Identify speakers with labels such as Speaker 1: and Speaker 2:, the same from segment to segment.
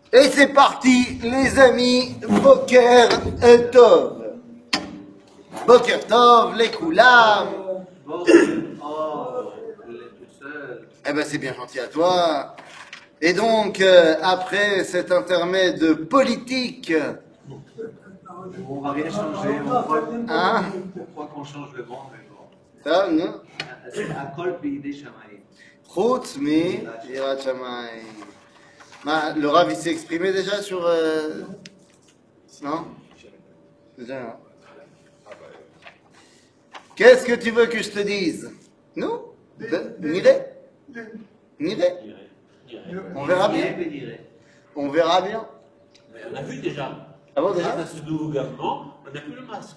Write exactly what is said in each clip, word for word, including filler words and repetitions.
Speaker 1: Et c'est parti, les amis, Boker Tov. Boker Tov, les Koulam.
Speaker 2: Oh, il est tout seul.
Speaker 1: Eh ben c'est bien gentil à toi. Et donc, euh, après cet intermède politique,
Speaker 2: On va rien changer. On croit,
Speaker 1: hein,
Speaker 2: on croit qu'on change le monde, mais bon.
Speaker 1: ça, non?
Speaker 2: C'est à Kol Pays Shamaï.
Speaker 1: Chutz mi Yirat Shamayim. Ma- Le Rav, il s'est exprimé déjà sur... euh, Non? Déjà, non. Qu'est-ce que tu veux que je te dise? Nous? De- Niré? Niré? On verra bien. On verra bien.
Speaker 3: Mais on a vu déjà.
Speaker 1: Ah bon, déjà?
Speaker 3: Grâce à ce nouveau gouvernement, on n'a plus le masque.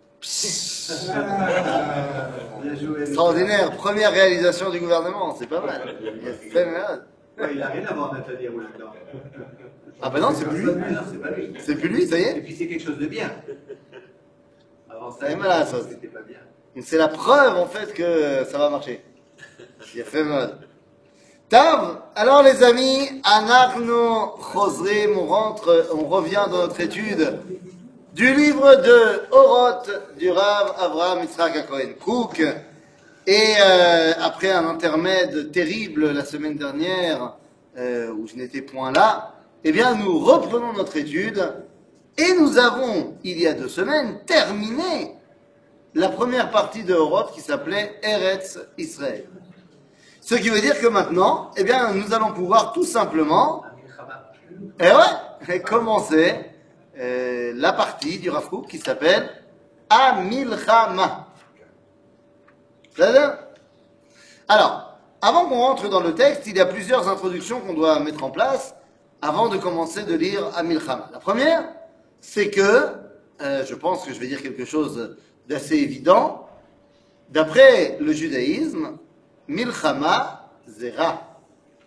Speaker 2: Bien joué.
Speaker 1: Extraordinaire. Première réalisation du gouvernement. C'est pas mal. C'est malade.
Speaker 2: Ouais, il n'a rien à voir, Netanyahou, là-dedans.
Speaker 1: Ah ben non, c'est plus lui.
Speaker 2: Ah non, c'est pas lui.
Speaker 1: C'est plus lui, ça y
Speaker 2: Et
Speaker 1: est.
Speaker 2: puis c'est quelque chose de bien. Avant ça,
Speaker 1: C'est malade, ça.
Speaker 2: c'était pas bien.
Speaker 1: C'est la preuve, en fait, que ça va marcher. Il a fait mal. Tav, alors les amis, Anachno Chosrim, on rentre, on revient dans notre étude du livre de Oroth du Rav Avraham Yitzhak Cohen Cook. Et euh, après un intermède terrible la semaine dernière, euh, où je n'étais point là, eh bien nous reprenons notre étude et nous avons, il y a deux semaines, terminé la première partie de Oroth qui s'appelait Eretz Israël. Ce qui veut dire que maintenant, eh bien, nous allons pouvoir tout simplement, et ouais, commencer euh, la partie du Rav Kook qui s'appelle Amilchama. C'est-à-dire, alors, avant qu'on rentre dans le texte, il y a plusieurs introductions qu'on doit mettre en place avant de commencer de lire Amilchama. La première, c'est que, euh, je pense que je vais dire quelque chose d'assez évident, d'après le judaïsme, Milchama Zera.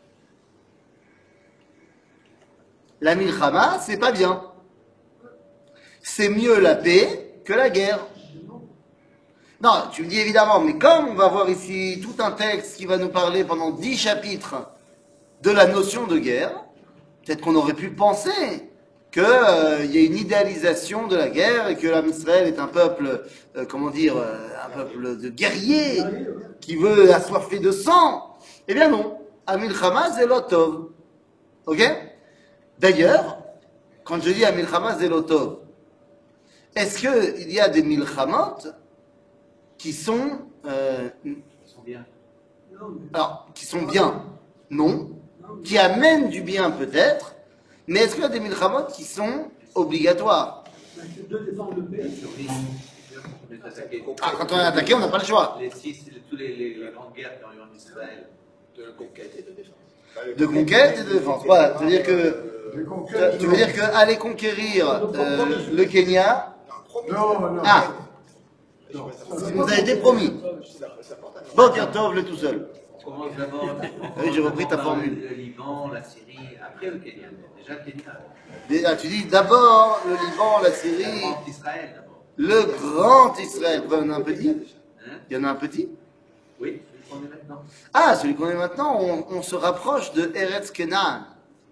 Speaker 1: La Milchama, c'est pas bien. C'est mieux la paix que la guerre. Non, tu me dis évidemment, mais comme on va voir ici tout un texte qui va nous parler pendant dix chapitres de la notion de guerre, peut-être qu'on aurait pu penser qu'il euh, y a une idéalisation de la guerre et que l'âme Israël est un peuple, euh, comment dire, euh, un peuple de guerriers qui veut assoiffer de sang. Eh bien non, Amilchama Zelotov. Ok? D'ailleurs, quand je dis Amilchama Zelotov, est-ce qu'il y a des Milchamot qui sont, euh,
Speaker 2: Ils sont bien.
Speaker 1: alors, qui sont bien? Non. Qui amènent du bien peut-être, mais est-ce qu'il y a des Milchamot qui sont obligatoires?
Speaker 2: Survie. On est attaqué.
Speaker 1: Ah, quand on est attaqué, on n'a pas le choix.
Speaker 2: Les six, tous les, les, les grandes guerres qui ont eu en Israël.
Speaker 4: De conquête et de défense.
Speaker 1: De conquête et de défense. Voilà, c'est-à-dire que tu veux dire qu'aller conquérir euh, le Kenya,
Speaker 4: Non, non.
Speaker 1: ah, ça nous a été promis. Boker Tov, le tout seul.
Speaker 2: On commence d'abord.
Speaker 1: Oui, j'ai repris ta
Speaker 2: d'abord
Speaker 1: formule.
Speaker 2: Le, le Liban, la Syrie, après le Kenya. Déjà le Kenya.
Speaker 1: Déjà, tu dis d'abord le Liban, la Syrie,
Speaker 2: Avant Israël d'abord.
Speaker 1: le grand Israël. Pourquoi il y en a un petit?
Speaker 2: Hein?
Speaker 1: Il y en a un petit?
Speaker 2: Oui, celui qu'on est maintenant.
Speaker 1: Ah, celui qu'on est maintenant, on, on se rapproche de Eretz Kenan.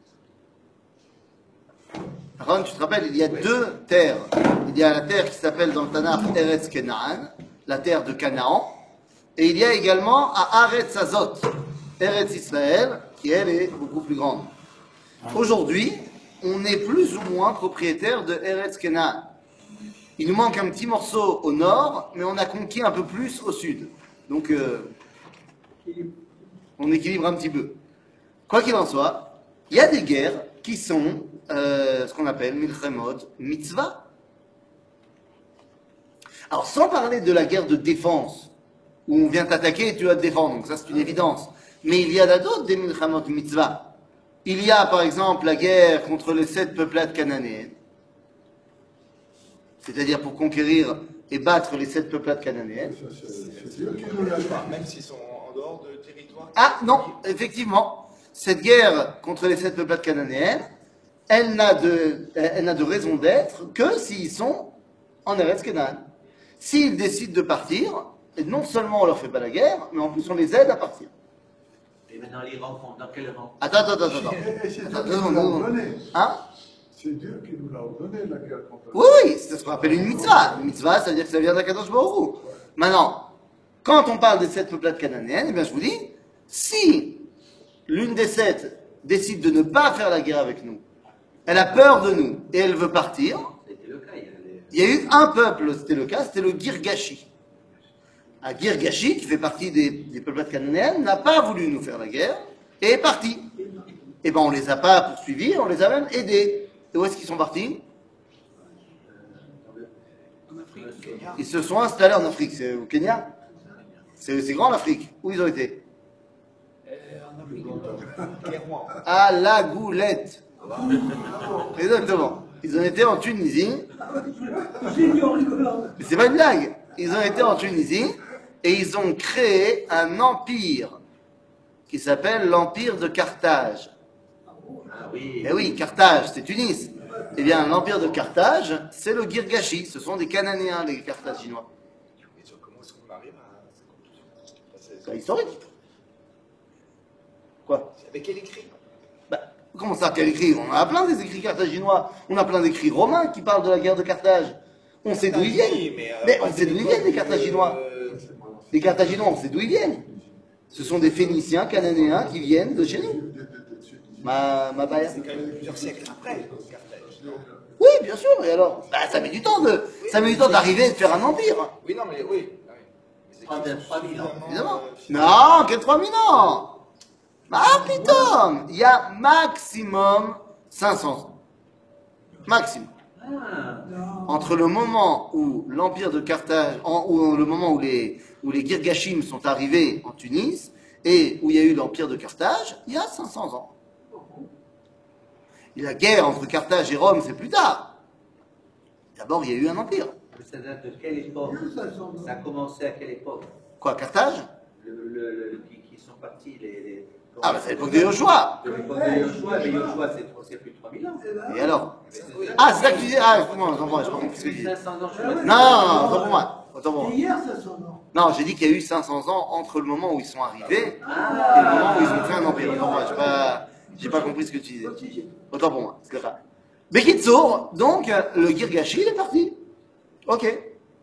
Speaker 1: Ron, tu te rappelles, il y a deux terres. Il y a la terre qui s'appelle dans le Tanakh Eretz Kenan, la terre de Canaan, et il y a également à Aretz Azot, Eretz Israël, qui elle est beaucoup plus grande. Aujourd'hui, on est plus ou moins propriétaire de Eretz Kenan. Il nous manque un petit morceau au nord, mais on a conquis un peu plus au sud. Donc, euh, on équilibre un petit peu. Quoi qu'il en soit, il y a des guerres qui sont euh, ce qu'on appelle Milchemot Mitzvah. Alors, sans parler de la guerre de défense, où on vient t'attaquer et tu dois te défendre, donc ça c'est une évidence. Mais il y en a d'autres des Milchemot Mitzvah. Il y a par exemple la guerre contre les sept peuplades cananéennes, c'est-à-dire pour conquérir et battre les sept peuplades cananéennes.
Speaker 4: C'est eux qui nous lâchent pas, même s'ils sont en dehors de territoire.
Speaker 1: Ah non, effectivement, cette guerre contre les sept peuplades cananéennes, elle n'a de, elle n'a de raison d'être que s'ils sont en Eretz Kenan. S'ils décident de partir, et non seulement on leur fait pas la guerre, mais en plus on les aide à partir.
Speaker 2: Et maintenant, les rang, dans quel rang?
Speaker 1: Attends, attends, attends, attends.
Speaker 5: Et c'est
Speaker 1: Attends,
Speaker 5: Dieu
Speaker 1: deux
Speaker 5: qui
Speaker 1: secondes,
Speaker 5: nous
Speaker 1: deux
Speaker 5: l'a
Speaker 1: secondes.
Speaker 5: ordonné.
Speaker 1: Hein?
Speaker 5: C'est Dieu qui nous l'a ordonné, la guerre contre
Speaker 1: Oui, oui, c'est ce qu'on appelle une mitzvah. Une mitzvah, ça veut dire que ça vient d'Akadosh Baruch Hu. Maintenant, quand on parle des sept peuplades cananéennes, eh bien, je vous dis, si l'une des sept décide de ne pas faire la guerre avec nous, elle a peur de nous et elle veut partir,
Speaker 2: C'était le cas. Il y a les-
Speaker 1: il y a eu un peuple, c'était le cas, c'était le Girgashi. Un Girgashi, qui fait partie des, des peuplades cananéennes, n'a pas voulu nous faire la guerre et est parti. Et ben on les a pas poursuivis, on les a même aidés. Et où est-ce qu'ils sont partis? Ils se sont installés en Afrique, c'est au Kenya. C'est c'est grand l'Afrique. Où ils ont été? À la Goulette. Exactement. Ils ont été en Tunisie. Mais c'est pas une blague. Ils ont été en Tunisie et ils ont créé un empire qui s'appelle l'Empire de Carthage.
Speaker 2: Ah oui.
Speaker 1: Eh oui, Carthage, c'est Tunis. Eh bien, l'Empire de Carthage, c'est le Girgashi. Ce sont des Cananéens, les Carthaginois.
Speaker 4: Et sur comment est-ce qu'on arrive à cette conclusion? C'est-
Speaker 1: C'est historique. Quoi?
Speaker 4: c'est avec quel écrit?
Speaker 1: Bah, comment ça, quel écrit? On a plein des écrits carthaginois. On a plein d'écrits romains qui parlent de la guerre de Carthage. On sait d'où ils viennent.
Speaker 4: Oui, mais, euh,
Speaker 1: Mais on
Speaker 4: pas
Speaker 1: sait d'où ils viennent, les Carthaginois.
Speaker 4: Euh,
Speaker 1: Les Carthaginois, on sait d'où ils viennent. Ce sont des Phéniciens, Cananéens qui viennent de chez nous. Ma, ma baille.
Speaker 4: C'est quand même plusieurs siècles après, Carthage.
Speaker 1: Oui, bien sûr. Et alors? Bah, ça met du temps de, ça met du temps d'arriver et de faire un empire.
Speaker 4: Oui, non, mais oui. oui. Mais c'est
Speaker 2: Trois
Speaker 4: qu'ils
Speaker 2: mille-
Speaker 4: sont
Speaker 2: trois mille ans.
Speaker 4: suffisamment,
Speaker 1: Évidemment.
Speaker 4: euh, finalement-
Speaker 1: Non, quel trois mille ans? Ah, putain! Il y a maximum cinq cents ans. Maximum.
Speaker 2: Ah,
Speaker 1: Entre le moment où l'empire de Carthage, en- ou le moment où les, où les Girgashim sont arrivés en Tunis, et où il y a eu l'empire de Carthage, il y a cinq cents ans. Et la guerre entre Carthage et Rome, c'est plus tard. D'abord, il y a eu un empire.
Speaker 2: mais ça date de quelle époque? Ça a commencé à quelle époque?
Speaker 1: Quoi, Carthage?
Speaker 2: Le, le, le- le- qui, qui sont partis les. les-
Speaker 1: Ah, bah c'est l'époque de Joshua.
Speaker 2: De l'époque de Yoshua, mais Yoshua, c'est c'est plus de trois mille ans.
Speaker 1: Et alors? Ah, c'est ça que tu disais? Ah, excuse-moi, attends, moi, je comprends plus ce que tu disais.
Speaker 2: cinq cents ans, je
Speaker 1: Non, non, non, autant pour moi. Autant pour moi.
Speaker 6: Hier, ça s'en va.
Speaker 1: Non, j'ai dit qu'il y a eu cinq cents ans entre le moment où ils sont arrivés et le
Speaker 2: Ah,
Speaker 1: moment où ils ont fait un empire. Autant pour moi, j'ai pas, j'ai pas compris ce que tu disais. Autant pour moi, c'est ça. Bekitsour, donc, le Girgashi, il est parti. Ok.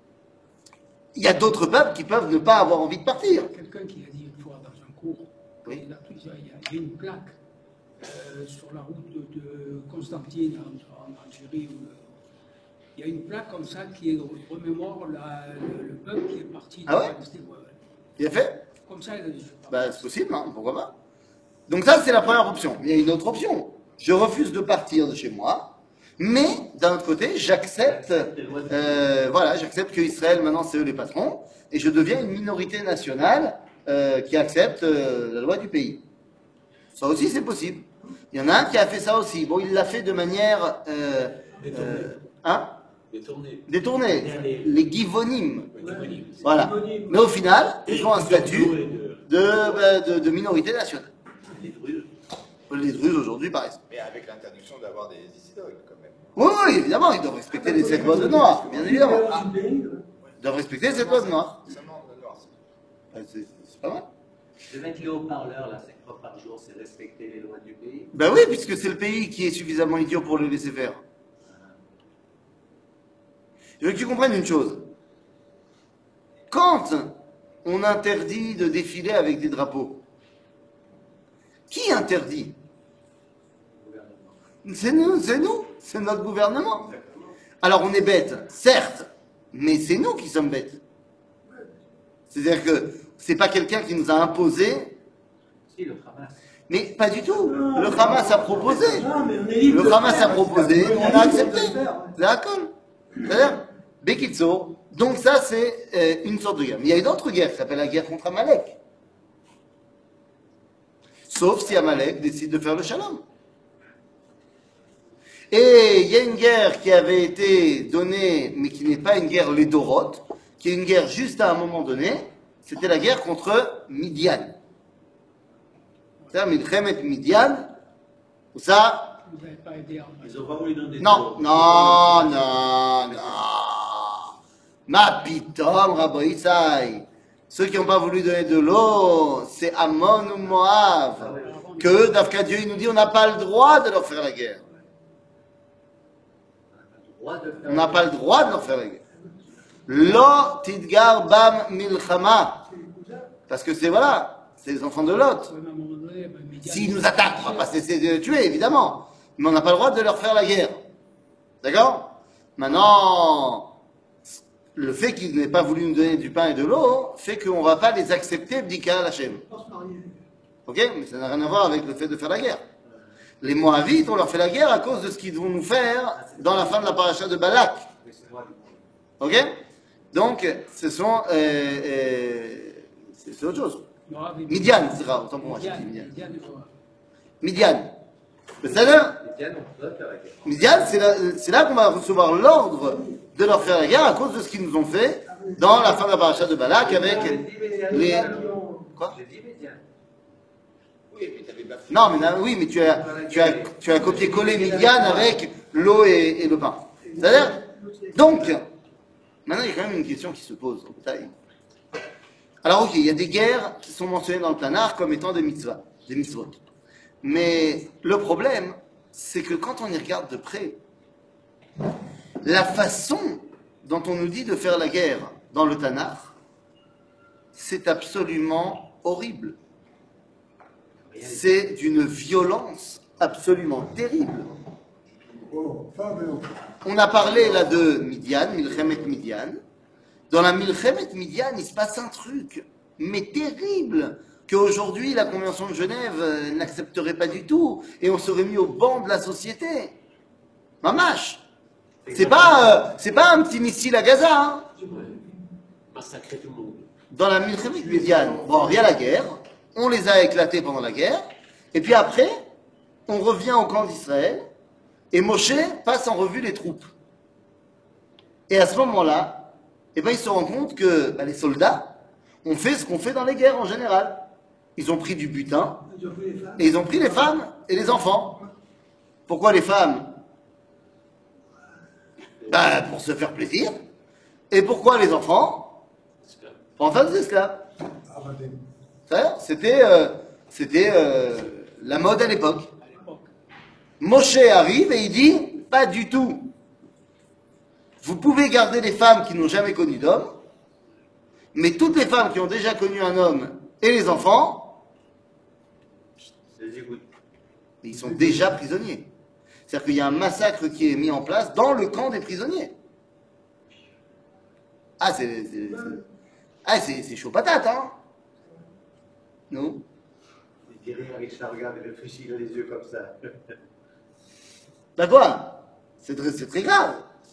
Speaker 1: Il y a d'autres peuples qui peuvent ne pas avoir envie de partir.
Speaker 6: Quelqu'un qui a dit une fois dans un cours,
Speaker 1: Oui.
Speaker 6: il, a, il y a- il y a une plaque euh, sur la route de, de Constantine en, en Algérie. Où, euh, il y a une plaque comme ça qui remémore la- le, le peuple qui est parti.
Speaker 1: Ah ouais?
Speaker 6: C'était- ouais, ouais.
Speaker 1: Il a fait?
Speaker 6: Comme ça, il a dit. je sais pas.
Speaker 1: Bah, c'est possible, hein, pourquoi pas. Donc ça, c'est la première option. Il y a une autre option. Je refuse de partir de chez moi, mais d'un autre côté, j'accepte, euh, voilà, j'accepte que Israël, maintenant, c'est eux les patrons, et je deviens une minorité nationale euh, qui accepte euh, la loi du pays. Ça aussi, c'est possible. Il y en a un qui a fait ça aussi. Bon, il l'a fait de manière, euh, euh, hein,
Speaker 3: Détourné.
Speaker 1: détournée.
Speaker 3: Les-
Speaker 1: Les Givonim.
Speaker 3: les-
Speaker 1: Voilà. Mais au final, ils ont un statut
Speaker 3: et de-
Speaker 1: de, bah, de, de minorité nationale.
Speaker 2: les Druzes.
Speaker 1: Les Druzes aujourd'hui, pareil.
Speaker 4: Mais avec l'interdiction d'avoir des, des synagogues, quand même.
Speaker 1: Oui, oui, évidemment, ils doivent respecter les sept lois de Noir, bien évidemment. Ils doivent respecter les sept lois de Noir.
Speaker 4: Seulement le noir. c'est-
Speaker 1: Ah, C'est c'est pas mal.
Speaker 2: De mettre les haut-parleurs, là, cinq fois par jour, c'est respecter les lois du pays.
Speaker 1: Ben oui, puisque c'est le pays qui est suffisamment idiot pour le laisser faire. Je veux que tu comprennes une chose. Quand on interdit de défiler avec des drapeaux, qui interdit? C'est nous, c'est nous, c'est notre gouvernement. Alors on est bête, certes, mais c'est nous qui sommes bêtes. C'est-à-dire que c'est pas quelqu'un qui nous a imposé,
Speaker 2: Si, le Hamas.
Speaker 1: mais pas du tout. Le Hamas a proposé.
Speaker 6: Non, mais on est libre
Speaker 1: Le
Speaker 6: de
Speaker 1: Hamas
Speaker 6: faire.
Speaker 1: a proposé,
Speaker 6: On est
Speaker 1: on a
Speaker 6: libre de
Speaker 1: accepté.
Speaker 6: faire.
Speaker 1: D'accord. C'est-à-dire, Bekitso, donc ça c'est euh, une sorte de guerre. Mais il y a une autre guerre qui s'appelle la guerre contre Amalek. Sauf si Amalek décide de faire le shalom. Et il y a une guerre qui avait été donnée, mais qui n'est pas une guerre lédorote, qui est une guerre juste à un moment donné, c'était la guerre contre Midian. C'est-à-dire Milchemet Midian, où ça,
Speaker 6: Vous n'avez pas aidé en
Speaker 2: Ils ont pas voulu donner des
Speaker 1: non,
Speaker 2: tours.
Speaker 1: non, non, non. Ma pitom, Rabbi Isai. Ceux qui n'ont pas voulu donner de l'eau, c'est Ammon ou Moab. Que eux, d'Afka Dieu, il nous dit on n'a pas le droit de leur faire la guerre. On n'a pas le droit de leur faire la guerre. Lo tidgar bam milchama. Parce que c'est, voilà, c'est les enfants de Lot.
Speaker 6: Ouais, mais à un moment donné, ben, Médiane-
Speaker 1: S'ils nous attaquent, on va pas cesser de les tuer, évidemment. Mais on n'a pas le droit de leur faire la guerre. D'accord? Maintenant, le fait qu'ils n'aient pas voulu nous donner du pain et de l'eau fait qu'on ne va pas les accepter d'Ika Hachem. Ok? Mais ça n'a rien à voir avec le fait de faire la guerre. Les Moavites, on leur fait la guerre à cause de ce qu'ils vont nous faire dans la fin de la paracha de Balak. Ok? Donc, ce sont... Euh, euh, c'est c'est autre chose.
Speaker 6: Moab et
Speaker 1: Midian, c'est rare, autant pour moi. j'ai dit
Speaker 6: Midian,
Speaker 1: Midian.
Speaker 6: Midian et Moab.
Speaker 1: Midian. Mais ça là,
Speaker 2: Les Dianes, on doit faire la guerre.
Speaker 1: Midian, c'est là, c'est là qu'on va recevoir l'ordre de leur faire la guerre à cause de ce qu'ils nous ont fait dans la fin de la paracha de Balak avec les... Quoi?
Speaker 2: J'ai dit Médiane.
Speaker 4: Oui, et puis t'avais bafoué.
Speaker 1: Non, mais non, oui, mais tu as, tu as, tu as copié-collé Midian avec l'eau et, et le pain. C'est-à-dire, donc, maintenant il y a quand même une question qui se pose en détail. Alors ok, il y a des guerres qui sont mentionnées dans le Tanakh comme étant des mitzvahs, des mitzvot. Mais le problème, c'est que quand on y regarde de près, la façon dont on nous dit de faire la guerre dans le Tanakh, c'est absolument horrible. C'est d'une violence absolument terrible.
Speaker 5: Oh, femme et enfant.
Speaker 1: On a parlé là de Midian, Milchemet Midian. Dans la Milchemet Midian, il se passe un truc, mais terrible, qu'aujourd'hui la Convention de Genève euh, n'accepterait pas du tout, et on serait mis au banc de la société. Mamache. C'est pas, euh, c'est pas un petit missile à Gaza, hein.
Speaker 3: Massacrer tout le monde.
Speaker 1: Dans la Milchemet Midian, bon, il y a la guerre, on les a éclatés pendant la guerre, et puis après, on revient au camp d'Israël, et Moshe passe en revue les troupes. Et à ce moment-là, eh ben, ils se rendent compte que bah, les soldats ont fait ce qu'on fait dans les guerres en général. Ils ont pris du butin, et ils ont pris les femmes et les enfants. Pourquoi les femmes? Bah, pour se faire plaisir. Et pourquoi les enfants? Pour en faire des esclaves.
Speaker 5: Abadim.
Speaker 1: Ça, C'était euh, c'était euh, la mode à l'époque.
Speaker 6: À l'époque.
Speaker 1: Moshe arrive et il dit, pas du tout. Vous pouvez garder les femmes qui n'ont jamais connu d'homme, mais toutes les femmes qui ont déjà connu un homme et les enfants,
Speaker 2: C'est dégoût.
Speaker 1: ils sont déjà prisonniers. C'est-à-dire qu'il y a un massacre qui est mis en place dans le camp des prisonniers. Ah, c'est c'est- c'est- ah, c'est- c'est chaud patate, hein? Non?
Speaker 2: Il dit rire avec ça, regarde, il réfléchit, il a les yeux comme ça.
Speaker 1: Bah quoi? C'est très, c'est très grave.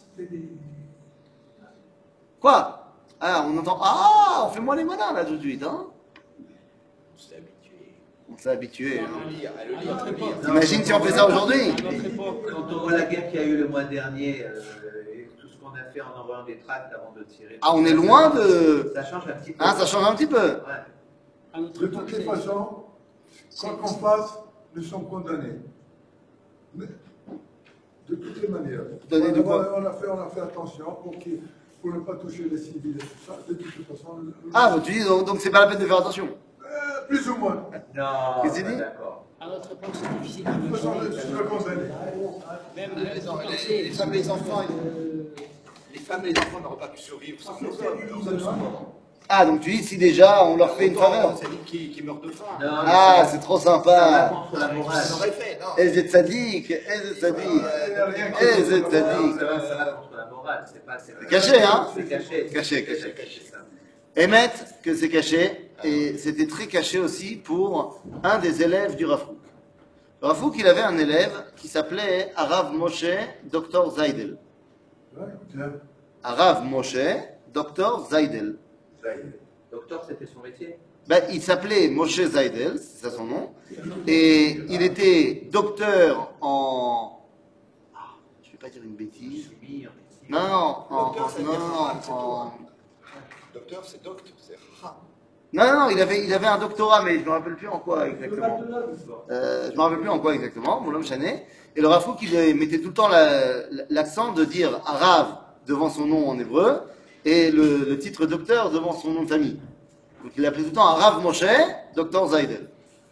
Speaker 1: Quoi? Ah, on entend. Ah, on fait moins les malins là tout de suite, hein?
Speaker 4: On s'est habitué
Speaker 1: On s'est habitué.
Speaker 4: à
Speaker 1: Hein.
Speaker 4: le lire, à le
Speaker 6: À
Speaker 4: lire, à
Speaker 6: notre
Speaker 4: le lire.
Speaker 6: époque.
Speaker 1: T'imagines si on fait ça aujourd'hui?
Speaker 6: À notre époque,
Speaker 2: Quand on voit la guerre qu'il y a eu le mois dernier, euh, et tout ce qu'on a fait en envoyant des tracts avant de tirer.
Speaker 1: Ah, on est loin de.
Speaker 2: Ça change un petit peu.
Speaker 1: Hein, ça change un petit peu.
Speaker 2: Ouais.
Speaker 6: à notre
Speaker 5: De
Speaker 6: époque,
Speaker 5: toutes les
Speaker 6: c'est-
Speaker 5: façons, quoi qu'on fasse, nous sommes condamnés. Mais, de toutes les manières.
Speaker 1: Condamnés de
Speaker 5: on,
Speaker 1: quoi
Speaker 5: a, on, a fait, on a fait attention pour, qu'il- pour ne pas toucher les civils et tout ça. De toute façon,
Speaker 1: Ah, bah, tu dis donc donc c'est pas la peine de faire attention.
Speaker 5: euh, plus ou moins.
Speaker 2: Non,
Speaker 1: Qu'est-ce qu'il
Speaker 2: pas
Speaker 1: dit
Speaker 2: d'accord.
Speaker 6: à notre époque, c'est difficile
Speaker 5: De toute façon, je
Speaker 6: d'imaginer.
Speaker 5: suis condamné.
Speaker 6: Même
Speaker 4: Les,
Speaker 6: même
Speaker 4: les,
Speaker 6: quand
Speaker 4: les,
Speaker 6: c'est-
Speaker 4: les femmes et les enfants,
Speaker 6: euh,
Speaker 4: les femmes et les enfants n'auraient pas pu survivre sans nos hommes. Leurs hommes sont morts.
Speaker 1: Ah, donc tu dis si déjà on leur fait une
Speaker 4: Autant,
Speaker 1: faveur.
Speaker 4: C'est dit qui, qui meurt de faim.
Speaker 2: Non, mais
Speaker 1: Ah,
Speaker 2: ça-
Speaker 1: c'est trop
Speaker 2: ça va
Speaker 1: sympa.
Speaker 2: contre la morale.
Speaker 4: Ça aurait fait, non.
Speaker 1: Eh, c'est sadique, eh, c'est sadique. Eh, c'est
Speaker 2: Non,
Speaker 1: sadique.
Speaker 2: ça va, ça va contre la morale. C'est pas. C'est
Speaker 1: caché, hein?
Speaker 2: C'est caché.
Speaker 1: Caché, caché.
Speaker 2: C'est caché, ça.
Speaker 1: Émet que c'est caché, et c'était très caché aussi pour un des élèves du Rav Kook. Le Rav Kook, il avait un élève qui s'appelait Arav Moshe docteur Zaydel.
Speaker 5: Ouais, tiens.
Speaker 1: Arav Moshe docteur Zaydel.
Speaker 2: Docteur, c'était son métier.
Speaker 1: Ben, il s'appelait Moshe Zaydel, c'est ça son nom, et il était docteur en... Ah, je vais pas dire une bêtise.
Speaker 2: Chimie, en médecine.
Speaker 1: Non, non, en...
Speaker 4: Docteur, ça veut
Speaker 1: non,
Speaker 4: dire
Speaker 1: non,
Speaker 4: Rahman, c'est
Speaker 1: en-
Speaker 4: tout. Docteur, c'est docte, c'est ra.
Speaker 1: Non, non, non, il avait, il avait un doctorat, mais je me rappelle plus en quoi exactement. Euh, je me rappelle plus en quoi exactement, mon homme Chanet. Et le Rav Kook, il mettait tout le temps la- l'accent de dire Arav devant son nom en hébreu et le, le titre docteur devant son nom de famille. Donc il appelait tout le temps un Rav Moshe, docteur Zaydel.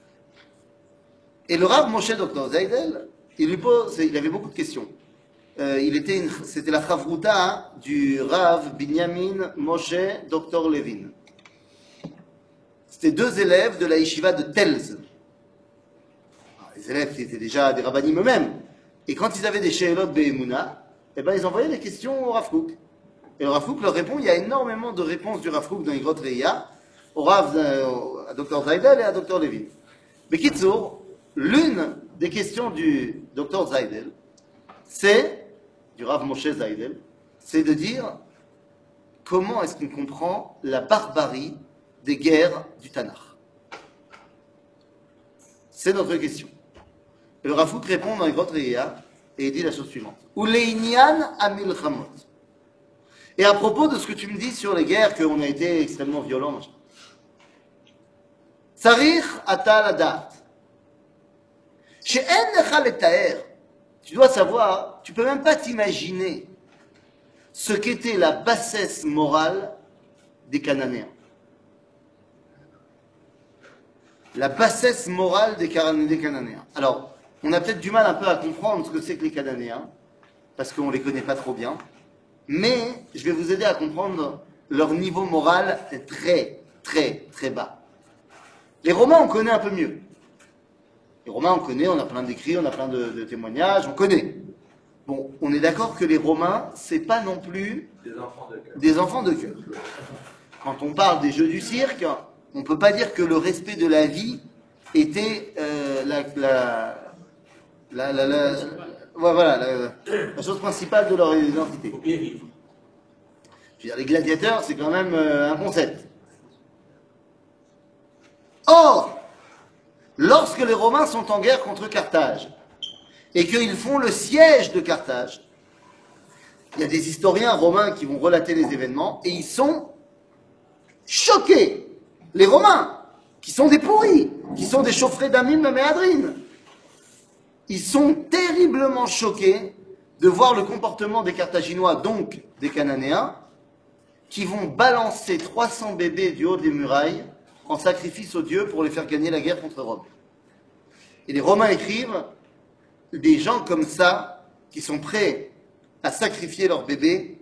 Speaker 1: Et le Rav Moshe, docteur Zaydel, il lui pose, il avait beaucoup de questions. Euh, il était, une- c'était la chavruta hein, du Rav Binyamin Moshe, docteur Levin. C'était deux élèves de la yeshiva de Telz. Alors, les élèves qui étaient déjà des rabbinim eux-mêmes. Et quand ils avaient des she'elot be'emuna, eh ben ils envoyaient des questions au Rav Kook. Et le Rav Kook leur répond. Il y a énormément de réponses du Rav Kook dans Igrot Reia au Rav, euh, à docteur Zaydel et à docteur Levin. Mais Kitsour, l'une des questions du docteur Zaydel, c'est, du Rav Moshe Zaydel, c'est de dire comment est-ce qu'on comprend la barbarie des guerres du Tanakh. C'est notre question. Et le Rav Kook répond dans Igrot Reia et il dit la chose suivante. Uleinian amilchamot. Et à propos de ce que tu me dis sur les guerres, qu'on a été extrêmement violents, machin. Sarich ata ladat. She'en lecha letaer. Tu dois savoir, tu peux même pas t'imaginer ce qu'était la bassesse morale des Cananéens. La bassesse morale des Cananéens. Alors, on a peut-être du mal un peu à comprendre ce que c'est que les Cananéens, parce qu'on ne les connaît pas trop bien, mais je vais vous aider à comprendre leur niveau moral est très, très, très bas. Les Romains, on connaît un peu mieux. Les Romains, on connaît, on a plein d'écrits, on a plein de, de témoignages, on connaît. Bon, on est d'accord que les Romains, c'est pas non plus
Speaker 2: Des enfants de cœur.
Speaker 1: des enfants de cœur. Quand on parle des jeux du cirque, on ne peut pas dire que le respect de la vie était euh, la, la, la, la, la, ouais, voilà, la, la chose principale de leur identité.
Speaker 3: Il faut bien vivre.
Speaker 1: Je veux dire, les gladiateurs, c'est quand même euh, un concept. Or, lorsque les Romains sont en guerre contre Carthage et qu'ils font le siège de Carthage, il y a des historiens romains qui vont relater les événements et ils sont choqués. Les Romains, qui sont des pourris, qui sont des chauffrés d'Amim et Méadrine, ils sont terriblement choqués de voir le comportement des Carthaginois, donc des Cananéens, qui vont balancer trois cents bébés du haut des murailles en sacrifice aux dieux pour les faire gagner la guerre contre Rome. Et les Romains écrivent, des gens comme ça, qui sont prêts à sacrifier leurs bébés,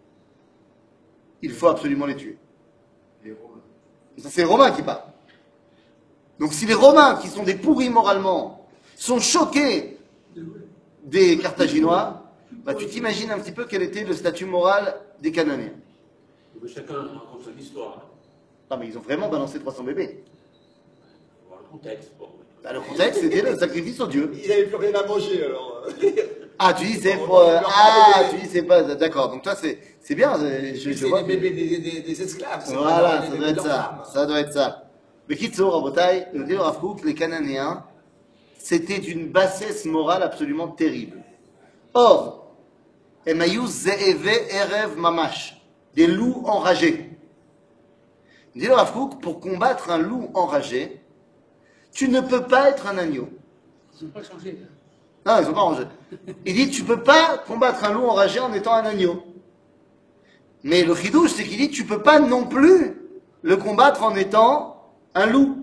Speaker 1: il faut absolument les tuer. Ça, c'est les Romains qui parlent. Donc si les Romains, qui sont des pourris moralement, sont choqués des Carthaginois, bah, tu t'imagines un petit peu quel était le statut moral des Cananéens.
Speaker 3: Mais chacun raconte son histoire. Hein.
Speaker 1: Non mais ils ont vraiment balancé trois cents bébés.
Speaker 3: Faut voir le contexte. Bon.
Speaker 1: Bah, le contexte, c'était le sacrifice aux dieux.
Speaker 4: Ils n'avaient plus rien à manger alors.
Speaker 1: Ah, tu dis c'est pour... euh, ah, tu dis c'est pas... D'accord, donc toi c'est c'est bien, je, je
Speaker 4: C'est
Speaker 1: vois
Speaker 4: des
Speaker 1: que-
Speaker 4: bébés, des, des, des esclaves. c'est
Speaker 1: Voilà,
Speaker 4: pas
Speaker 1: ça
Speaker 4: des-
Speaker 1: doit
Speaker 4: des-
Speaker 1: être
Speaker 4: des
Speaker 1: ça.
Speaker 4: femmes.
Speaker 1: Ça doit être ça. Mais Kitsour, Rabotai, nous dit le Rav Kook, les Cananéens, c'était d'une bassesse morale absolument terrible. Or, Emayou Ze'eve Erev Mamash, des loups enragés. Il dit le Rav Kook, pour combattre un loup enragé, tu ne peux pas être un agneau.
Speaker 6: Ils n'ont pas changé. hein.
Speaker 1: Non, ils sont pas enragés. Il dit, tu peux pas combattre un loup enragé en étant un agneau. Mais le chidouche, c'est qu'il dit, tu peux pas non plus le combattre en étant un loup.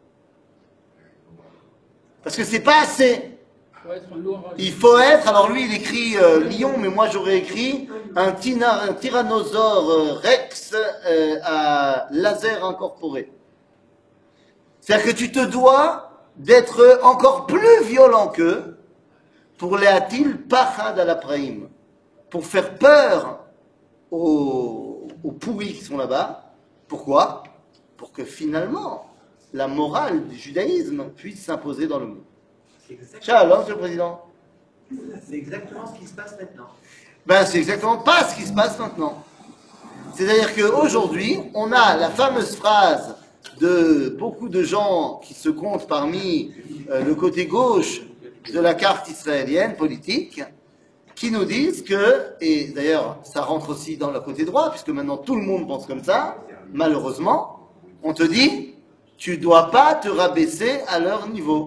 Speaker 1: Parce que c'est pas assez.
Speaker 6: Il faut être un loup enragé.
Speaker 1: Il faut être, alors lui il écrit euh, lion, mais moi j'aurais écrit un, tina- un tyrannosaure euh, rex euh, à laser incorporé. C'est-à-dire que tu te dois d'être encore plus violent qu'eux pour les atil pachad à la praïm, pour faire peur aux, aux pourris qui sont là-bas. Pourquoi? Pour que finalement la morale du judaïsme puisse s'imposer dans le monde.
Speaker 2: C'est exact-
Speaker 1: Shalom, monsieur le président.
Speaker 2: c'est exactement ce qui se passe maintenant.
Speaker 1: Ben, c'est exactement pas ce qui se passe maintenant. C'est-à-dire qu'aujourd'hui, on a la fameuse phrase de beaucoup de gens qui se comptent parmi euh, le côté gauche de la carte israélienne politique, qui nous disent que, et d'ailleurs ça rentre aussi dans le côté droit, puisque maintenant tout le monde pense comme ça, malheureusement, on te dit, tu dois pas te rabaisser à leur niveau.